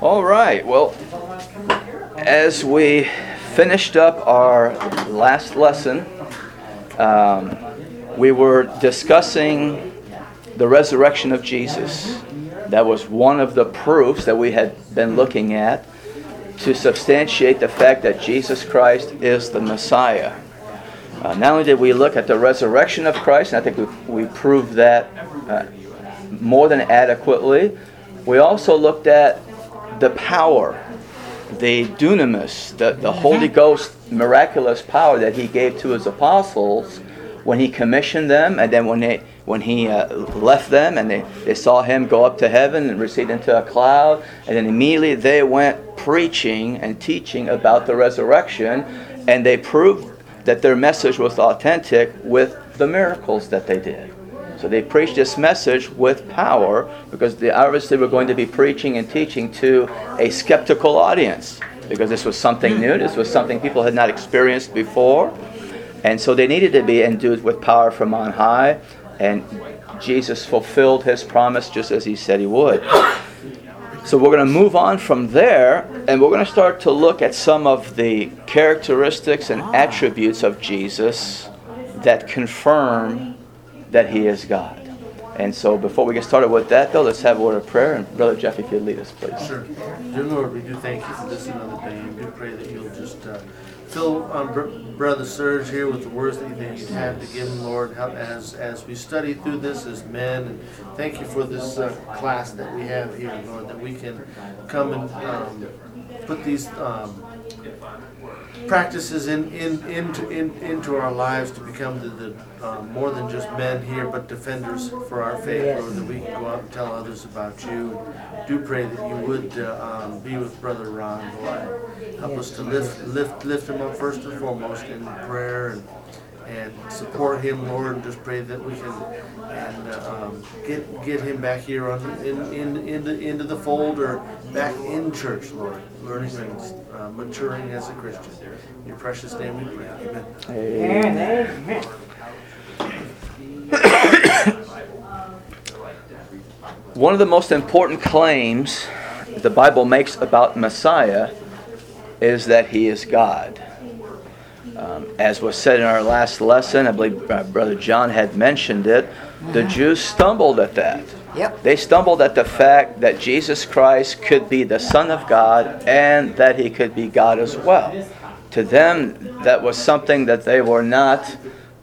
All right. Well, as we finished up our last lesson, we were discussing the resurrection of Jesus. That was one of the proofs that we had been looking at to substantiate the fact that Jesus Christ is the Messiah. Not only did we look at the resurrection of Christ, and I think we proved that more than adequately, we also looked at the power, the dunamis, the Holy Ghost miraculous power that He gave to His apostles when He commissioned them, and then when He left them and they saw Him go up to heaven and recede into a cloud, and then immediately they went preaching and teaching about the resurrection, and they proved that their message was authentic with the miracles that they did. So they preached this message with power because they obviously were going to be preaching and teaching to a skeptical audience, because this was something new, this was something people had not experienced before, and so they needed to be endued with power from on high, and Jesus fulfilled His promise just as He said He would. So we're going to move on from there, and we're going to start to look at some of the characteristics and attributes of Jesus that confirm that He is God. And so before we get started with that, though, let's have a word of prayer. And Brother Jeff, if you'd lead us, please. Sure. Dear Lord, we do thank You for this another day, and we do pray that You'll just fill Brother Serge here with the words that You have to give him, Lord, as we study through this as men. And thank You for this class that we have here, Lord, that we can come and put these practices into our lives to become the more than just men here, but defenders for our faith, Lord, that we can go out and tell others about You. And do pray that You would be with Brother Ron, Lord. Help us to lift him up first and foremost in prayer and support him, Lord, and just pray that we can get him back here into the fold, or back in church, Lord, learning and maturing as a Christian. In Your precious name we pray. Amen. Amen. One of the most important claims the Bible makes about Messiah is that He is God. As was said in our last lesson, I believe Brother John had mentioned it, the Jews stumbled at that. Yep. They stumbled at the fact that Jesus Christ could be the Son of God and that He could be God as well. To them, that was something that they were not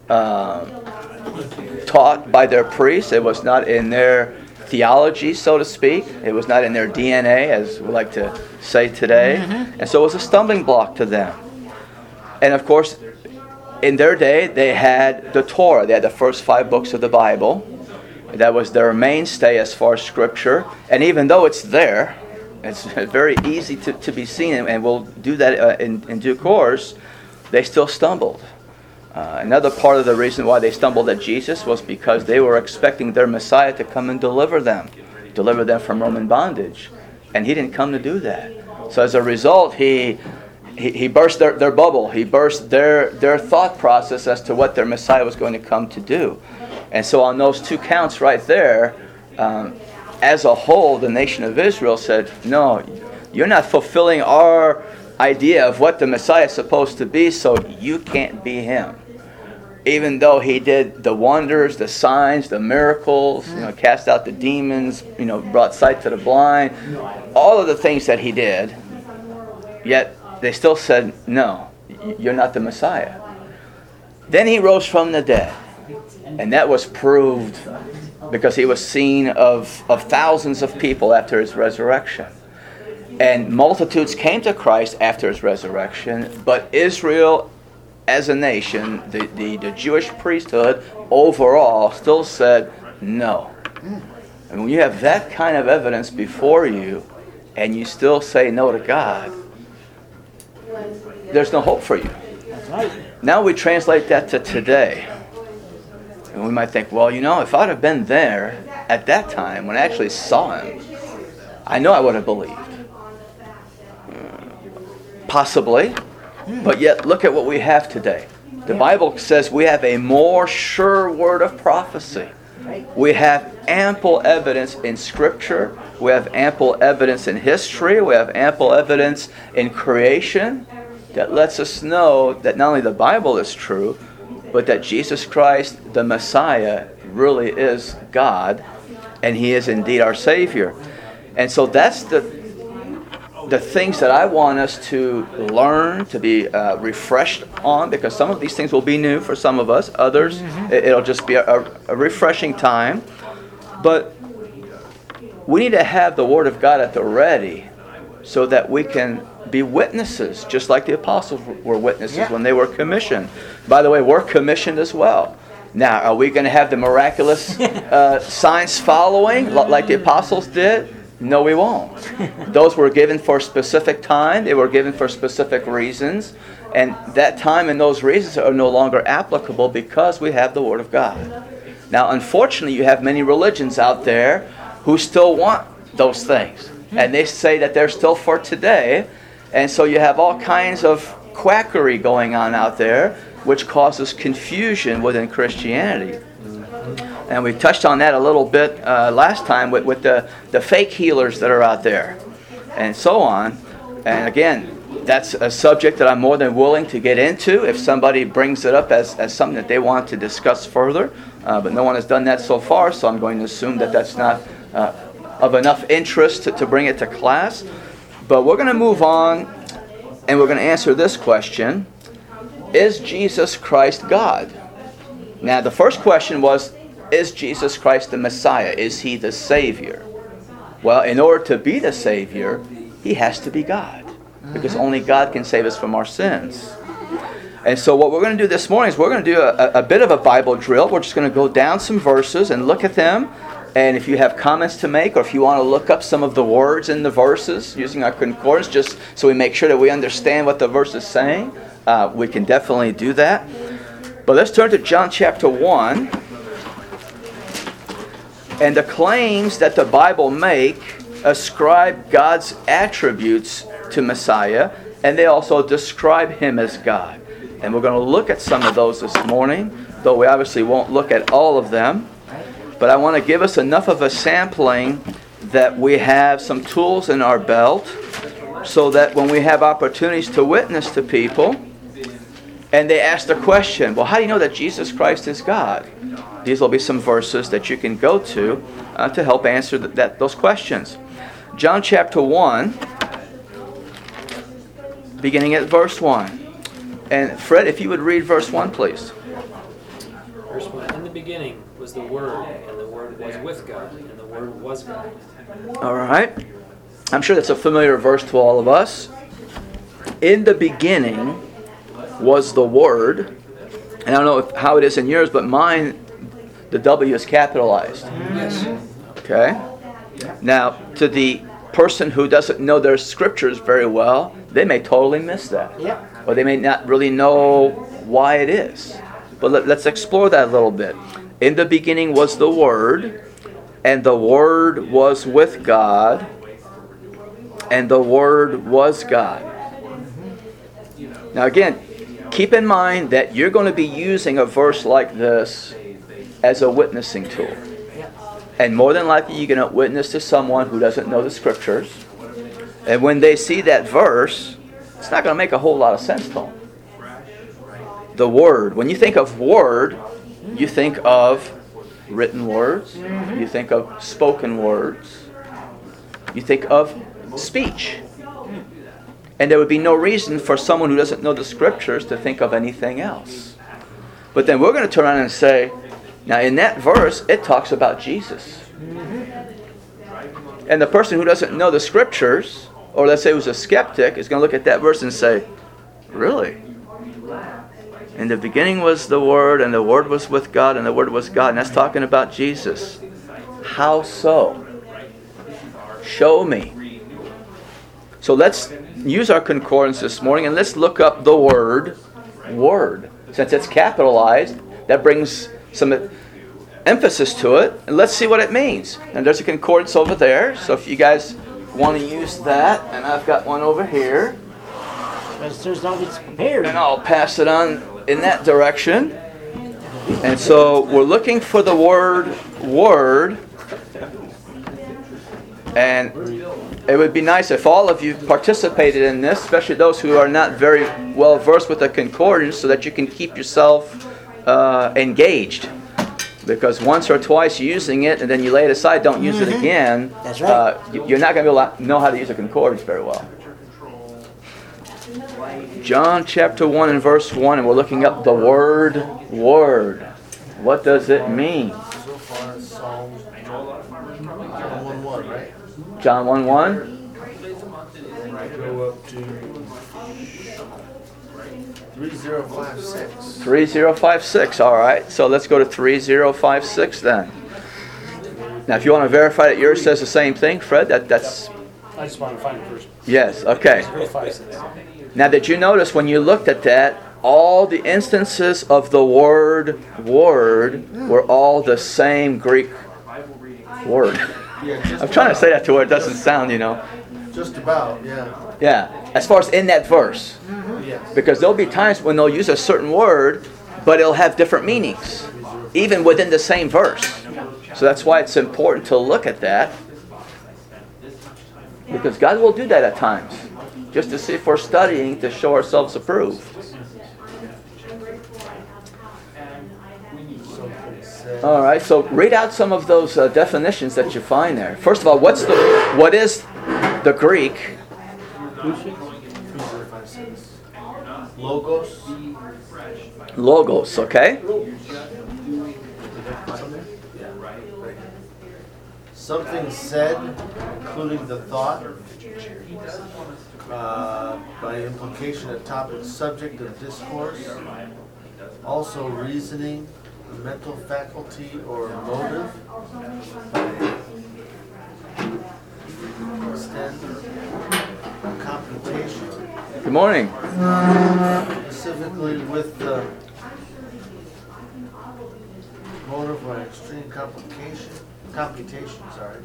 taught by their priests. It was not in their theology, so to speak. It was not in their DNA, as we like to say today. And so it was a stumbling block to them. And of course, in their day, they had the Torah. They had the first 5 books of the Bible. That was their mainstay as far as Scripture. And even though it's there, it's very easy to be seen, and we'll do that in due course, they still stumbled. Another part of the reason why they stumbled at Jesus was because they were expecting their Messiah to come and deliver them from Roman bondage. And He didn't come to do that. So as a result, He burst their bubble. He burst their thought process as to what their Messiah was going to come to do. And so on those 2 counts right there, as a whole, the nation of Israel said, no, you're not fulfilling our idea of what the Messiah is supposed to be, so you can't be Him. Even though He did the wonders, the signs, the miracles, cast out the demons, brought sight to the blind, all of the things that He did, yet they still said, no, you're not the Messiah. Then He rose from the dead. And that was proved because He was seen of thousands of people after His resurrection. And multitudes came to Christ after His resurrection. But Israel as a nation, the Jewish priesthood overall still said no. And when you have that kind of evidence before you and you still say no to God, there's no hope for you. Now we translate that to today. And we might think, well, if I'd have been there at that time when I actually saw Him, I know I would have believed. Possibly. But yet, look at what we have today. The Bible says we have a more sure word of prophecy. We have ample evidence in Scripture. We have ample evidence in history. We have ample evidence in creation that lets us know that not only the Bible is true, but that Jesus Christ, the Messiah, really is God, and He is indeed our Savior. And so that's the things that I want us to learn, to be refreshed on, because some of these things will be new for some of us. Others, it'll just be a refreshing time. But we need to have the Word of God at the ready so that we can be witnesses, just like the apostles were witnesses when they were commissioned. By the way, we're commissioned as well. Now, are we going to have the miraculous signs following like the apostles did? No, we won't. Those were given for a specific time. They were given for specific reasons. And that time and those reasons are no longer applicable because we have the Word of God. Now, unfortunately, you have many religions out there who still want those things. And they say that they're still for today. And so you have all kinds of quackery going on out there, which causes confusion within Christianity. And we touched on that a little bit last time with the fake healers that are out there and so on. And again, that's a subject that I'm more than willing to get into if somebody brings it up as something that they want to discuss further. But no one has done that so far, so I'm going to assume that that's not of enough interest to bring it to class. But we're going to move on, and we're going to answer this question. Is Jesus Christ God? Now, the first question was, is Jesus Christ the Messiah? Is He the Savior? Well, in order to be the Savior, He has to be God, because only God can save us from our sins. And so what we're going to do this morning is we're going to do a bit of a Bible drill. We're just going to go down some verses and look at them. And if you have comments to make, or if you want to look up some of the words in the verses using our concordance, just so we make sure that we understand what the verse is saying, we can definitely do that. But let's turn to John chapter 1. And the claims that the Bible make ascribe God's attributes to Messiah, and they also describe Him as God. And we're going to look at some of those this morning, though we obviously won't look at all of them. But I want to give us enough of a sampling that we have some tools in our belt so that when we have opportunities to witness to people and they ask the question, well, how do you know that Jesus Christ is God? These will be some verses that you can go to help answer those questions. John chapter 1, beginning at verse 1. And Fred, if you would read verse 1, please. Verse 1. In the beginning was the Word, and the Word was with God, and the Word was God. All right. I'm sure that's a familiar verse to all of us. In the beginning was the Word. And I don't know how it is in yours, but mine, the W is capitalized. Yes. Okay? Now, to the person who doesn't know their scriptures very well, they may totally miss that. Yeah. Or they may not really know why it is. But let's explore that a little bit. In the beginning was the Word, and the Word was with God, and the Word was God. Now again, keep in mind that you're going to be using a verse like this as a witnessing tool. And more than likely you're going to witness to someone who doesn't know the Scriptures. And when they see that verse, it's not going to make a whole lot of sense to them. The Word. When you think of Word, you think of written words. You think of spoken words. You think of speech. And there would be no reason for someone who doesn't know the Scriptures to think of anything else. But then we're going to turn around and say, now in that verse, it talks about Jesus. And the person who doesn't know the Scriptures, or let's say who's a skeptic, is going to look at that verse and say, really? In the beginning was the Word, and the Word was with God, and the Word was God. And that's talking about Jesus. How so? Show me. So let's use our concordance this morning, and let's look up the word, Word. Since it's capitalized, that brings some emphasis to it. And let's see what it means. And there's a concordance over there. So if you guys want to use that, and I've got one over here. Sisters don't get prepared. And I'll pass it on in that direction. And so we're looking for the word Word. And it would be nice if all of you participated in this, especially those who are not very well versed with the concordance, so that you can keep yourself engaged. Because once or twice using it and then you lay it aside, don't use it again, That's right. you're not going to be able to know how to use a concordance very well. John chapter 1 and verse 1, and we're looking up the word. What does it mean? So far, Psalms, John 1:1, right? John 1:1? Go up to 3056. 3056, all right. So let's go to 3056 then. Now, if you want to verify that yours says the same thing, Fred, that's... I just want to find it first. Yes, okay. 056. Now, did you notice when you looked at that, all the instances of the word were all the same Greek word? Yeah, just I'm trying to about. say that to where it doesn't sound, Just about, yeah. Yeah, as far as in that verse. Yes. Because there'll be times when they'll use a certain word, but it'll have different meanings, even within the same verse. So that's why it's important to look at that. Because God will do that at times, just to see if we're studying to show ourselves approved. Something said. All right, so read out some of those definitions that you find there. First of all, what is the Greek? 3056. Logos. Logos, okay? Something said, including the thought, by implication a topic, subject of discourse, also reasoning, mental faculty or motive, extend, computation, Good morning. specifically with the motive or extreme computation, sorry.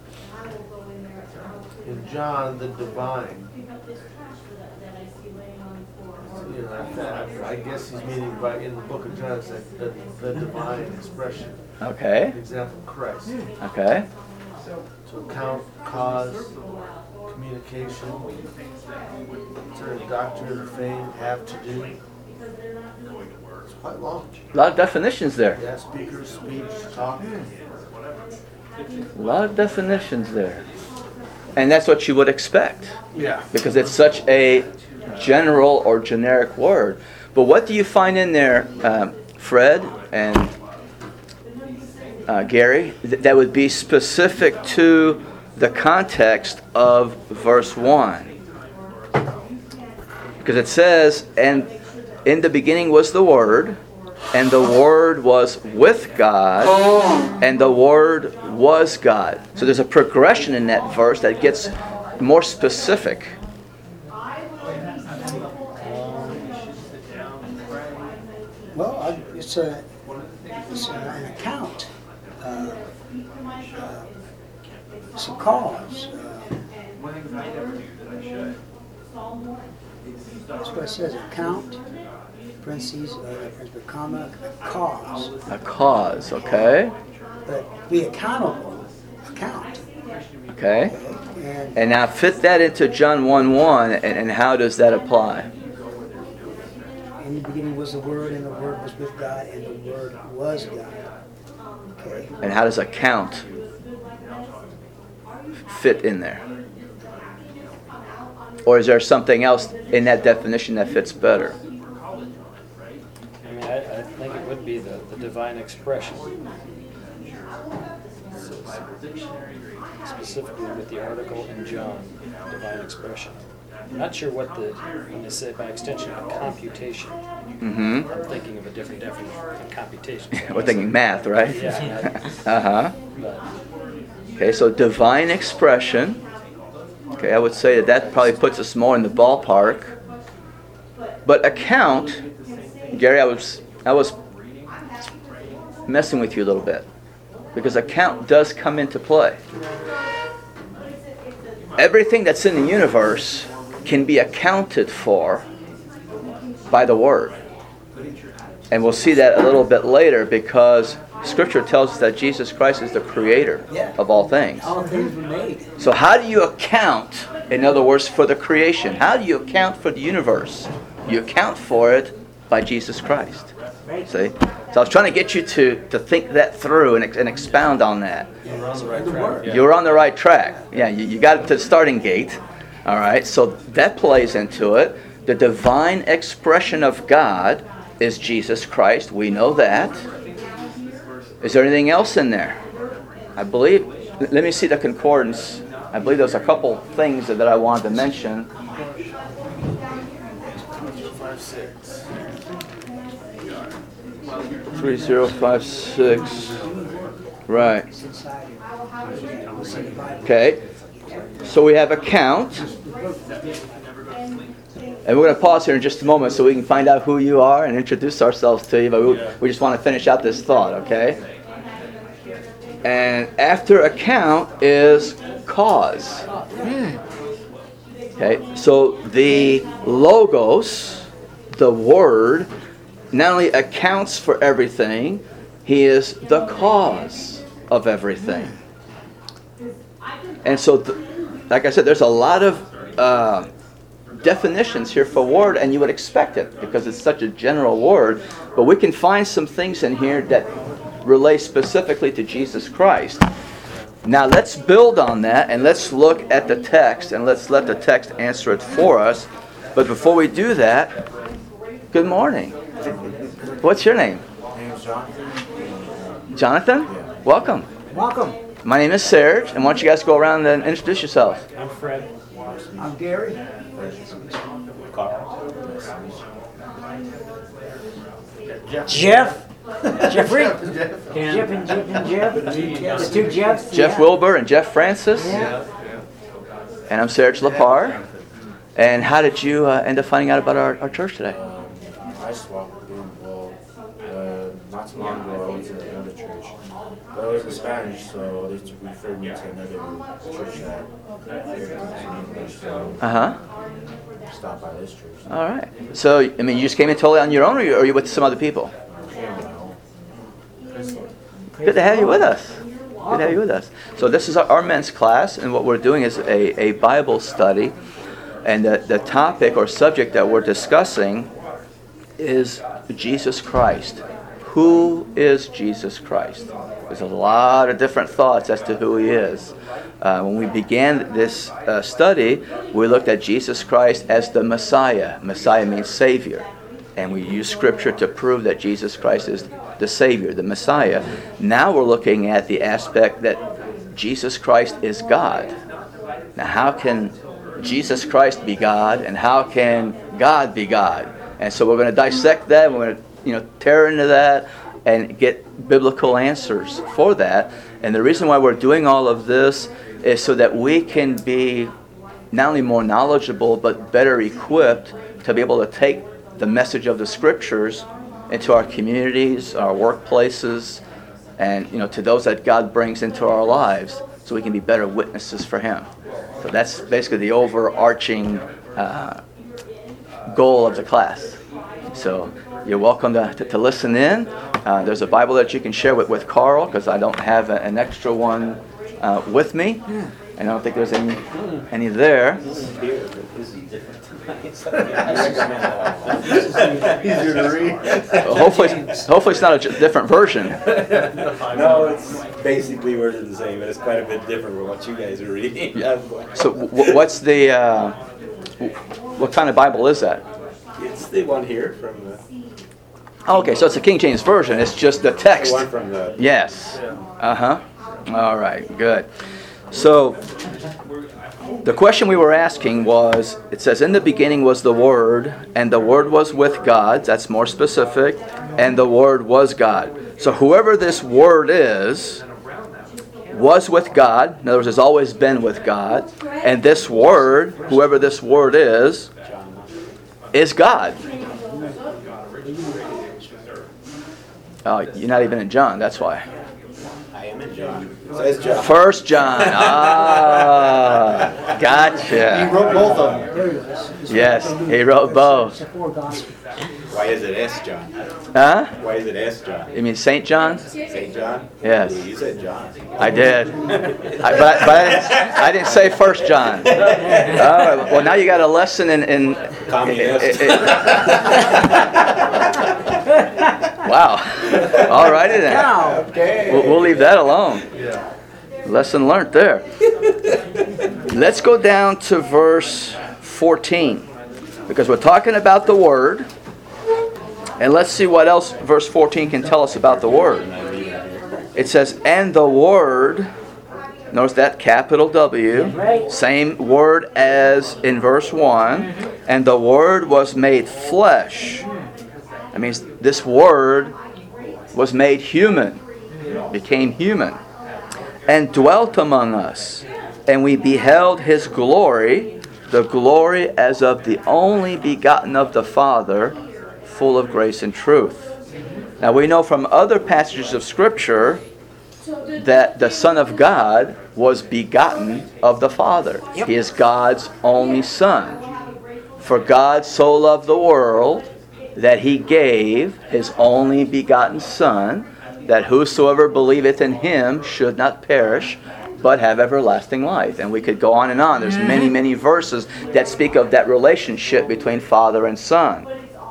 In John, the divine. You know, I guess he's meaning by in the book of John, it's like the divine expression. Okay, Example, Christ. okay. To account, cause, communication, certain doctrine or fame, have to do. It's quite long. A lot of definitions there. Yeah, speaker, speech, talk. A lot of definitions there. And that's what you would expect, Yeah. because it's such a general or generic word. But what do you find in there, Fred and Gary, that would be specific to the context of verse 1? Because it says, and in the beginning was the Word, and the Word was with God, and the Word was God. So there's a progression in that verse that gets more specific. Well, it's an account. It's a cause. That's what it says. Account, parentheses, the comma, cause. A cause, okay? But be accountable. Account. Okay. And And now fit that into John 1:1, and how does that apply? in the beginning was the Word, and the Word was with God, and the Word was God. Okay. And how does account fit in there? Or is there something else in that definition that fits better? I mean, I think it would be the divine expression. Specifically with the article in John, divine expression. I'm not sure what when they say by extension of computation. Mm-hmm. I'm thinking of a different definition than computation. We're thinking math, right? Yeah. Uh-huh. But Okay, so divine expression. Okay, I would say that probably puts us more in the ballpark. But account, Gary, I was messing with you a little bit, because account does come into play. Everything that's in the universe can be accounted for by the Word. And we'll see that a little bit later, because Scripture tells us that Jesus Christ is the creator Yeah. of all things. All things were made. So how do you account, in other words, for the creation? How do you account for the universe? You account for it by Jesus Christ. Right. See? So I was trying to get you to think that through and expound on that. You're on the right The track. Word. Yeah. You're on the right track. Yeah, you got to the starting gate. All right, so that plays into it. The divine expression of God is Jesus Christ. We know that. Is there anything else in there? I believe, let me see the concordance. I believe there's a couple things that I wanted to mention. 5:6. 3056. Right. It's inside here. It's in the Bible. Okay. So we have account. And we're going to pause here in just a moment so we can find out who you are and introduce ourselves to you. But we just want to finish out this thought, okay? And after account is cause. Okay, so the Logos, the Word, not only accounts for everything, He is the cause of everything. And so, like I said, there's a lot of definitions here for word, and you would expect it because it's such a general word. But we can find some things in here that relate specifically to Jesus Christ. Now let's build on that, and let's look at the text, and let's let the text answer it for us. But before we do that, good morning. What's your name? My name's Jonathan. Jonathan? Welcome. Welcome. My name is Serge, and why don't you guys go around and introduce yourselves? I'm Fred. I'm Gary. Jeff. Jeffrey. Jeff and Jeff. The two Jeffs. Jeff yeah. Wilbur and Jeff Francis. Yeah. And I'm Serge Lepar. And how did you end up finding out about our church today? I just walked in. Well, not too long ago, I went to another church. But it was in Spanish, so they referred me to another church that English. So Uh-huh. I stopped by this church. All right. So, I mean, you just came in totally on your own, or are you with some other people? Good to have you with us. Good to have you with us. So this is our men's class, and what we're doing is a Bible study. And the topic or subject that we're discussing is Jesus Christ. Who is Jesus Christ? There's a lot of different thoughts as to who He is. When we began this study, we looked at Jesus Christ as the Messiah. Messiah means Savior. And we use Scripture to prove that Jesus Christ is the Savior, the Messiah. Now we're looking at the aspect that Jesus Christ is God. Now how can Jesus Christ be God, and how can God be God? And so we're going to dissect that. We're going to tear into that and get biblical answers for that. And the reason why we're doing all of this is so that we can be not only more knowledgeable but better equipped to be able to take the message of the Scriptures into our communities, our workplaces, and to those that God brings into our lives, so we can be better witnesses for Him. So that's basically the overarching goal of the class. So you're welcome to listen in. There's a Bible that you can share with Carl, because I don't have an extra one with me. And I don't think there's any there. Easier to read. Hopefully it's not a different version. No, it's basically words the same, but it's quite a bit different from what you guys are reading. So what's the what kind of Bible is that? It's the one here from the Okay, so it's a King James version. It's just the text. one from the. Yes. Uh-huh. All right, good. So the question we were asking was, it says, in the beginning was the Word, and the Word was with God. That's more specific. And the Word was God. So whoever this Word is, was with God. In other words, has always been with God. And this Word, whoever this Word is God. Oh, you're not even in John, that's why. I am in John. Says John. 1 John. Ah, He gotcha. wrote both of them. There he was. Yes, he wrote both. It's a four gospel. Why is it S John? Huh? Why is it S John? You mean St. John's? St. John? Yes. You said John. I did. But I didn't say 1 John. All right, well, now you got a lesson in Communist. Wow. All righty then. Now, We'll leave that alone. Yeah. Lesson learned there. Let's go down to verse 14. Because we're talking about the Word. And let's see what else verse 14 can tell us about the Word. It says, and the Word, notice that capital W, Right. same word as in verse 1, and the Word was made flesh. That means this Word was made human, became human, and dwelt among us. And we beheld His glory, the glory as of the only begotten of the Father, full of grace and truth. Now we know from other passages of Scripture that the Son of God was begotten of the Father. He is God's only Son. For God so loved the world that He gave His only begotten Son, that whosoever believeth in Him should not perish, but have everlasting life. And we could go on and on. There's many, many verses that speak of that relationship between Father and Son.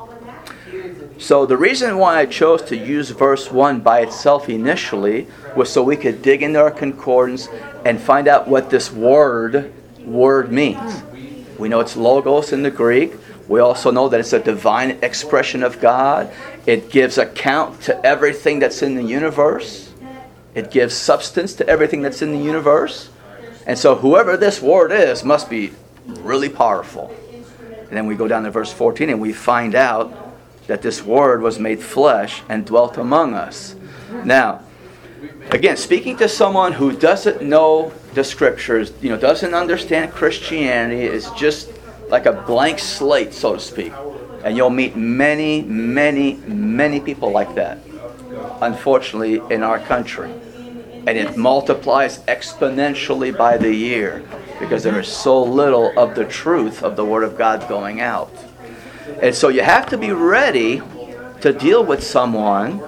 So the reason why I chose to use verse 1 by itself initially was so we could dig into our concordance and find out what this word means. We know it's logos in the Greek. We also know that it's a divine expression of God. It gives account to everything that's in the universe. It gives substance to everything that's in the universe. And so whoever this word is must be really powerful. And then we go down to verse 14 and we find out that this Word was made flesh and dwelt among us. Now, again, speaking to someone who doesn't know the Scriptures, doesn't understand Christianity, is just like a blank slate, so to speak. And you'll meet many, many, many people like that, unfortunately, in our country. And it multiplies exponentially by the year because there is so little of the truth of the Word of God going out. And so you have to be ready to deal with someone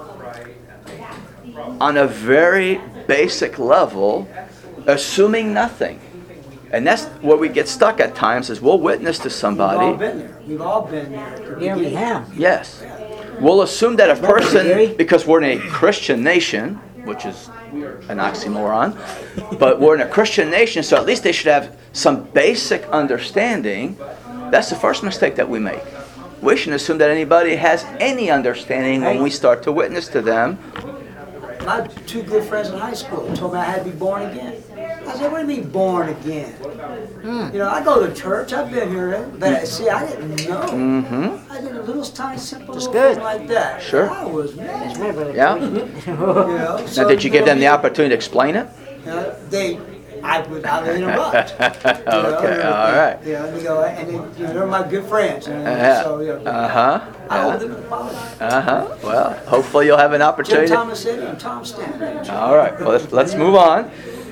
on a very basic level, assuming nothing. And that's where we get stuck at times, is we'll witness to we've all somebody. been there. We've all been there. Yeah, we have. Yes. We'll assume that a person, Gary? because we're in a Christian nation, which is an oxymoron, but we're in a Christian nation, so at least they should have some basic understanding. That's the first mistake that we make. We shouldn't assume that anybody has any understanding when we start to witness to them. My two good friends in high school told me I had to be born again. I said, what do you mean born again? I go to church, I've been here, but see, I didn't know. Mm-hmm. I did a little tiny simple That's little good. thing like that. Sure. I was mad. Yeah. Now, did you give them the opportunity to explain it? I would interrupt. Okay, all right. They're my good friends. Uh-huh. I owe them an apology. Uh-huh. Well, hopefully you'll have an Jim opportunity. Thomas City and Tom Stanley. All right. Well, let's move on.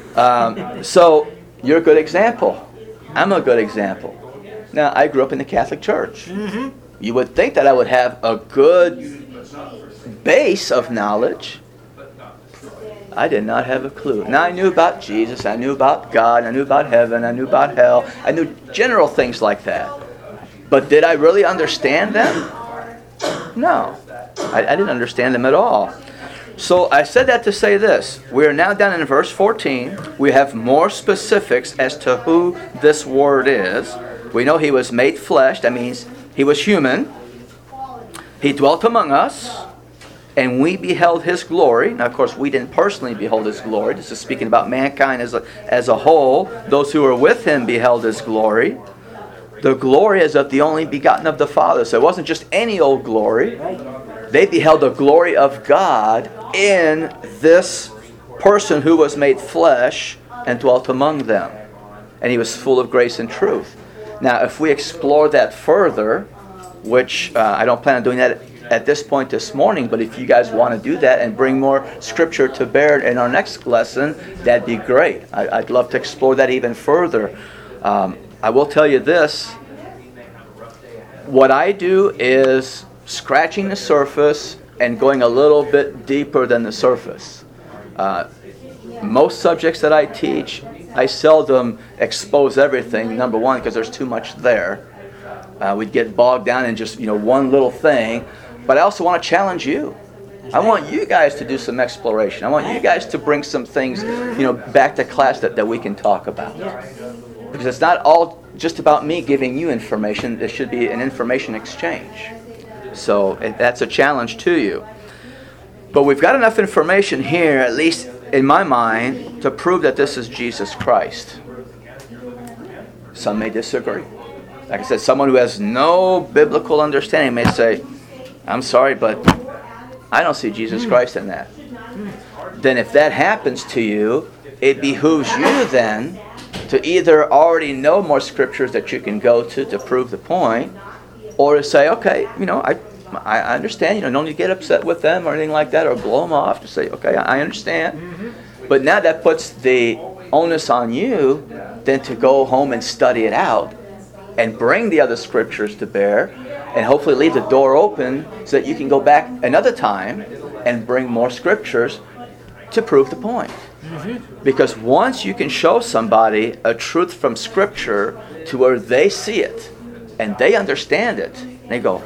So you're a good example. I'm a good example. Now, I grew up in the Catholic Church. Mm-hmm. You would think that I would have a good base of knowledge. I did not have a clue. Now, I knew about Jesus, I knew about God, I knew about heaven, I knew about hell. I knew general things like that. But did I really understand them? No. I didn't understand them at all. So I said that to say this. We are now down in verse 14. We have more specifics as to who this Word is. We know He was made flesh. That means He was human. He dwelt among us. And we beheld His glory. Now, of course, we didn't personally behold His glory. This is speaking about mankind as a whole. Those who were with Him beheld His glory. The glory is of the only begotten of the Father. So it wasn't just any old glory. They beheld the glory of God in this person who was made flesh and dwelt among them. And He was full of grace and truth. Now, if we explore that further, which I don't plan on doing that at this point this morning, but if you guys want to do that and bring more scripture to bear in our next lesson, that'd be great. I'd love to explore that even further. I will tell you this. What I do is scratching the surface and going a little bit deeper than the surface. Most subjects that I teach, I seldom expose everything, number one, because there's too much there. We'd get bogged down in just one little thing. But I also want to challenge you. I want you guys to do some exploration. I want you guys to bring some things back to class that we can talk about. Because it's not all just about me giving you information. There should be an information exchange. So that's a challenge to you. But we've got enough information here, at least in my mind, to prove that this is Jesus Christ. Some may disagree. Like I said, someone who has no biblical understanding may say, I'm sorry, but I don't see Jesus Christ in that. Then if that happens to you, it behooves you then to either already know more scriptures that you can go to prove the point, or to say, okay, I understand, don't need to get upset with them or anything like that, or blow them off. To say, okay, I understand. But now that puts the onus on you then to go home and study it out and bring the other scriptures to bear, and hopefully leave the door open so that you can go back another time and bring more scriptures to prove the point. Because once you can show somebody a truth from Scripture to where they see it and they understand it, they go,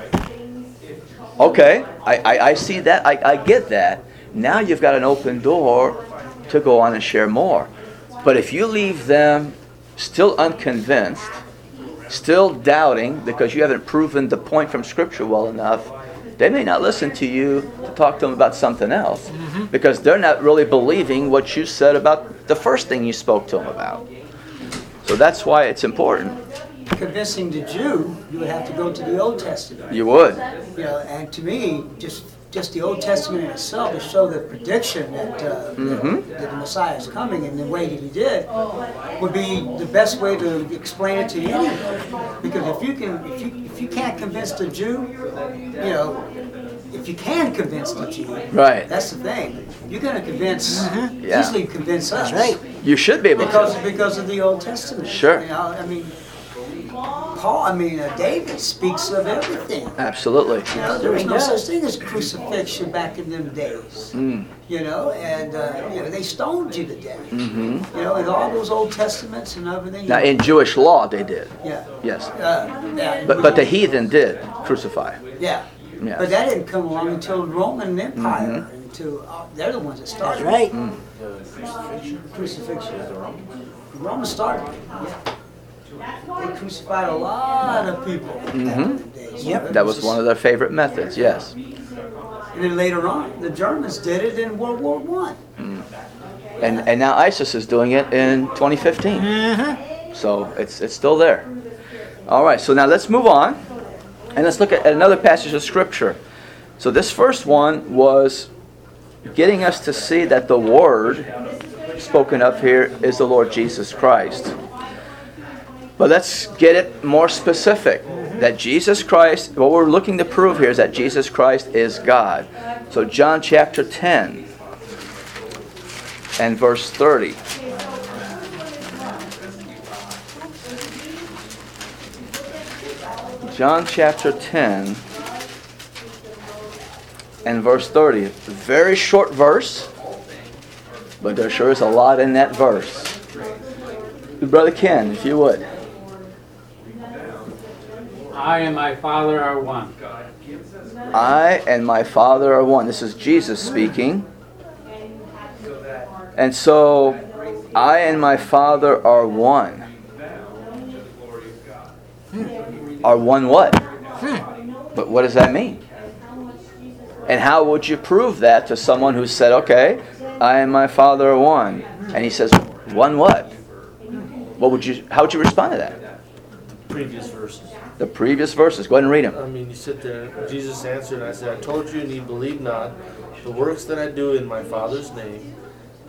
okay, I see that, I get that. Now you've got an open door to go on and share more. But if you leave them still unconvinced, still doubting because you haven't proven the point from Scripture well enough, they may not listen to you to talk to them about something else because they're not really believing what you said about the first thing you spoke to them about. So that's why it's important. Convincing the Jew, you would have to go to the Old Testament. You would. And to me, just the Old Testament in itself to show the prediction that the Messiah is coming in the way that he did would be the best way to explain it to anyone. Because if you can't convince the Jew, if you can convince the Jew, right? That's the thing. You're going to easily convince us. Right. You should be able to. Because of the Old Testament. Sure. David speaks of everything. Absolutely. There was no such thing as crucifixion back in them days. And they stoned you to death. In all those Old Testaments and everything. Now, in Jewish law, they did. Yeah. Yes. Yeah. But the heathen did crucify. Yeah. Yes. But that didn't come along until the Roman Empire. They're the ones that started. That's right. Crucifixion. The Romans started it. Yeah. They crucified a lot of people back in the days. That was one of their favorite methods, yes. And then later on, the Germans did it in World War I. And now ISIS is doing it in 2015. So it's still there. All right, so now let's move on. And let's look at another passage of Scripture. So this first one was getting us to see that the Word spoken of here is the Lord Jesus Christ. But let's get it more specific. That Jesus Christ, what we're looking to prove here is that Jesus Christ is God. So John chapter 10 and verse 30. John chapter 10 and verse 30. Very short verse, but there sure is a lot in that verse. Brother Ken, if you would. I and my Father are one. I and my Father are one. This is Jesus speaking. And so, I and my Father are one. Are one what? But what does that mean? And how would you prove that to someone who said, okay, I and my Father are one? And he says, one what? How would you respond to that? The previous verses. The previous verses. Go ahead and read them. You sit there. Jesus answered, I said, I told you and you believe not. The works that I do in my Father's name,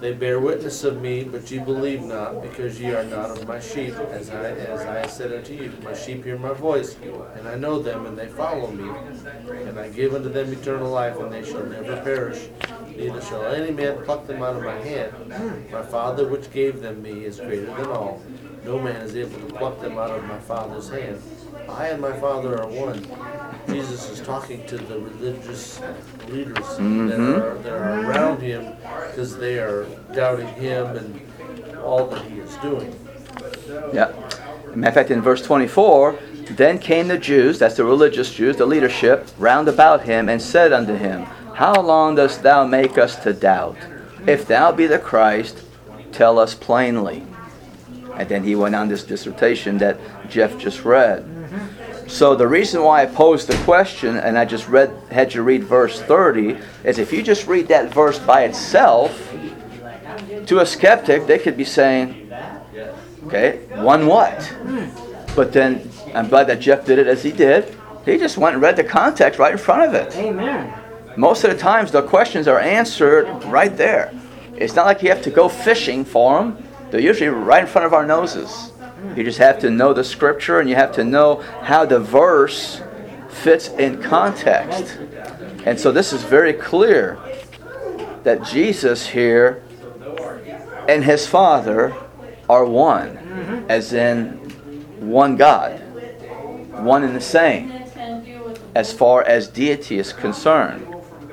They bear witness of me, but ye believe not, because ye are not of my sheep, as I said unto you. My sheep hear my voice, and I know them, and they follow me. And I give unto them eternal life, and they shall never perish, neither shall any man pluck them out of my hand. My Father which gave them me is greater than all. No man is able to pluck them out of my Father's hand. I and my Father are one. Jesus is talking to the religious leaders that are around him because they are doubting him and all that he is doing. Yeah. Matter of fact, in verse 24, then came the Jews, that's the religious Jews, the leadership, round about him, and said unto him, How long dost thou make us to doubt? If thou be the Christ, tell us plainly. And then he went on this dissertation that Jeff just read. So the reason why I posed the question, and I just had you read verse 30, is if you just read that verse by itself, to a skeptic, they could be saying, okay, one what? But then, I'm glad that Jeff did it as he did. He just went and read the context right in front of it. Amen. Most of the times, the questions are answered right there. It's not like you have to go fishing for them. They're usually right in front of our noses. You just have to know the scripture, and you have to know how the verse fits in context. And so this is very clear that Jesus here and his Father are one, as in one God, one and the same, as far as deity is concerned.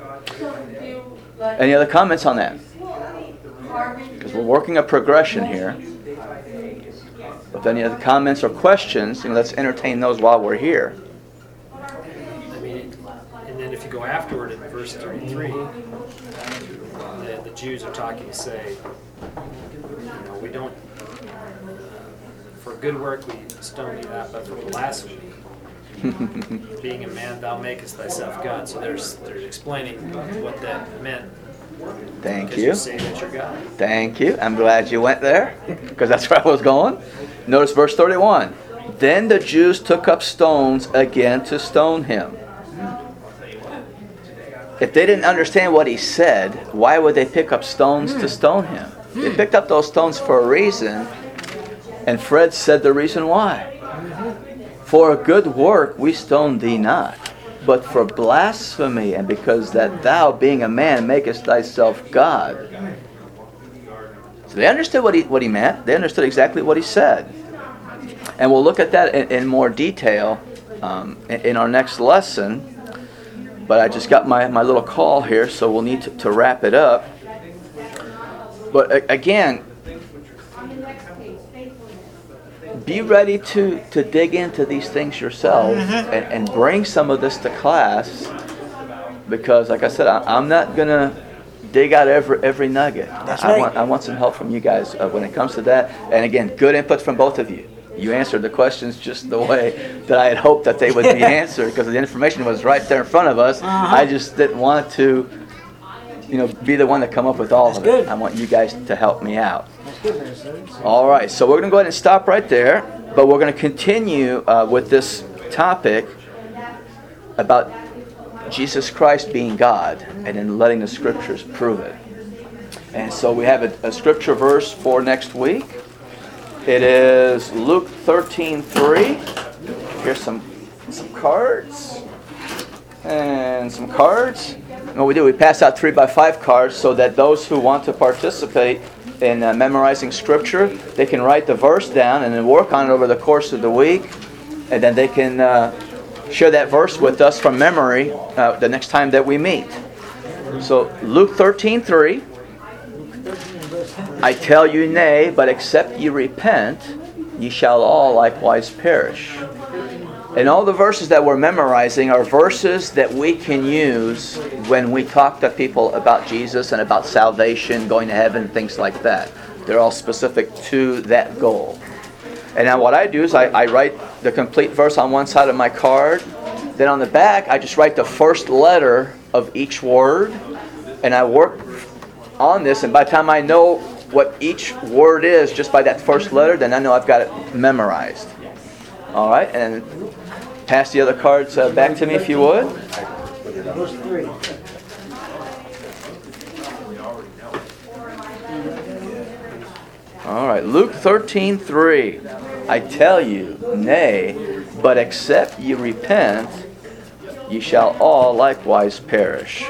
Any other comments on that? Because we're working a progression here. If any other comments or questions, let's entertain those while we're here. I mean, and then if you go afterward in verse 33, the Jews are talking to say, we don't, for good work we stone thee not, but for blasphemy, being a man thou makest thyself God. So they're explaining what that meant. Thank Because you. you say that you're God. Thank you. I'm glad you went there, because that's where I was going. Notice verse 31. Then the Jews took up stones again to stone him. If they didn't understand what he said, why would they pick up stones to stone him? They picked up those stones for a reason, and Fred said the reason why. For a good work we stone thee not, but for blasphemy, and because that thou, being a man, makest thyself God. So they understood what he meant. They understood exactly what he said. And we'll look at that in more detail in our next lesson. But I just got my little call here, so we'll need to wrap it up. But again, be ready to dig into these things yourself and bring some of this to class, because like I said, I'm not going to dig out every nugget. That's right. I want some help from you guys when it comes to that. And again, good input from both of you. You answered the questions just the way that I had hoped that they would be answered, because the information was right there in front of us. I just didn't want to be the one to come up with all of it. Good. I want you guys to help me out. That's good, sir. All right, so we're going to go ahead and stop right there, but we're going to continue with this topic about Jesus Christ being God, and then letting the scriptures prove it. And so we have a scripture verse for next week. It is Luke 13:3. Here's some cards. And some cards. And what we do, we pass out 3x5 cards so that those who want to participate in memorizing scripture, they can write the verse down and then work on it over the course of the week. And then they can share that verse with us from memory the next time that we meet. So Luke 13:3. I tell you nay, but except ye repent, ye shall all likewise perish. And all the verses that we're memorizing are verses that we can use when we talk to people about Jesus and about salvation, going to heaven, things like that. They're all specific to that goal. And now what I do is I write the complete verse on one side of my card. Then on the back, I just write the first letter of each word. And I work on this, and by the time I know what each word is just by that first letter, then I know I've got it memorized. All right, and pass the other cards back to me if you would. Verse 3. All right, Luke 13:3. I tell you, nay, but except ye repent, ye shall all likewise perish.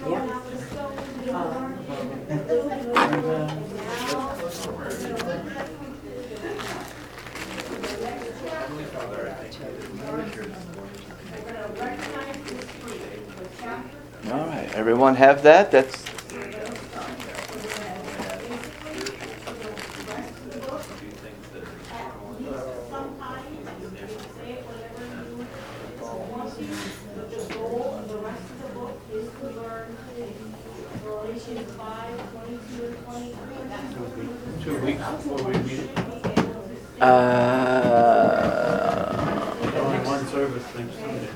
All right, everyone have that? That's Galatians 5:22-23. 2 weeks before we meet. Only one service next Sunday.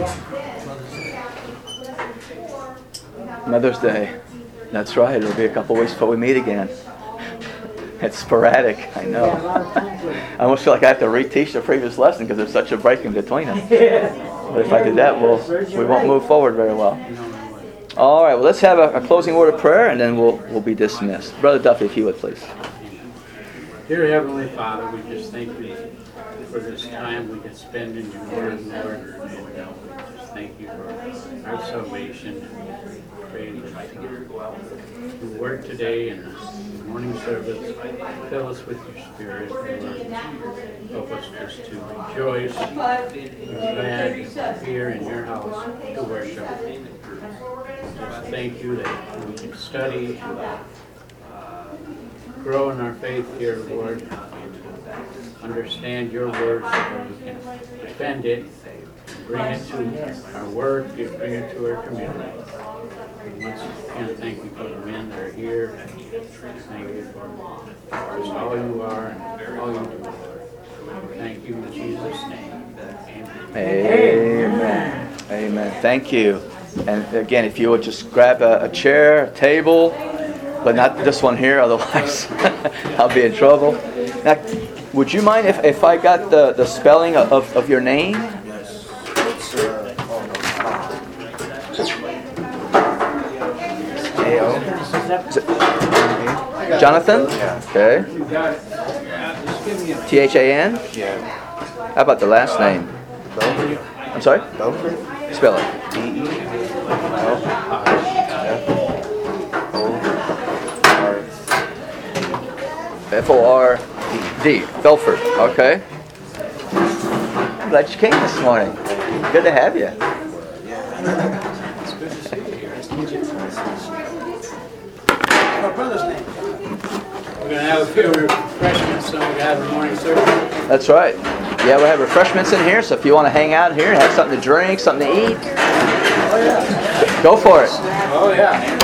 Mother's Day. That's right. It'll be a couple weeks before we meet again. It's sporadic, I know. I almost feel like I have to reteach the previous lesson because there's such a break in between them. But if I do that, we won't move forward very well. All right. Well, let's have a closing word of prayer, and then we'll be dismissed. Brother Duffy, if you would, please. Dear Heavenly Father, we just thank you for this time we can spend in your word, Lord. And we just thank you for our salvation. Pray that your word today and the morning service, fill us with your spirit, Lord. Help us just to rejoice and glad here in your house to worship. Just thank you that we can study and grow in our faith here, Lord, and understand your word so that we can defend it, bring it to our work, bring it to our community. And once again, thank you for the men that are here. Thank you for just all you are and all you do, Lord. Thank you in Jesus' name. Amen. Amen. Thank you. And again, if you would just grab a chair, a table, but not this one here, otherwise I'll be in trouble. Now, would you mind if I got the spelling of your name? Yes. It's Jonathan? Okay. You got it. Just give me a T-H-A-N? Yeah. How about the last name? Belford. I'm sorry? Belford. Spell it. B-E-L-F-O-R. F-O-R-D. Belford. Okay. I'm glad you came this morning. Good to have you. My brother's name. We're going to have a few refreshments, so we're going to have the morning service. That's right. Yeah, we have refreshments in here, so if you want to hang out here and have something to drink, something to eat, go for it. Oh, yeah.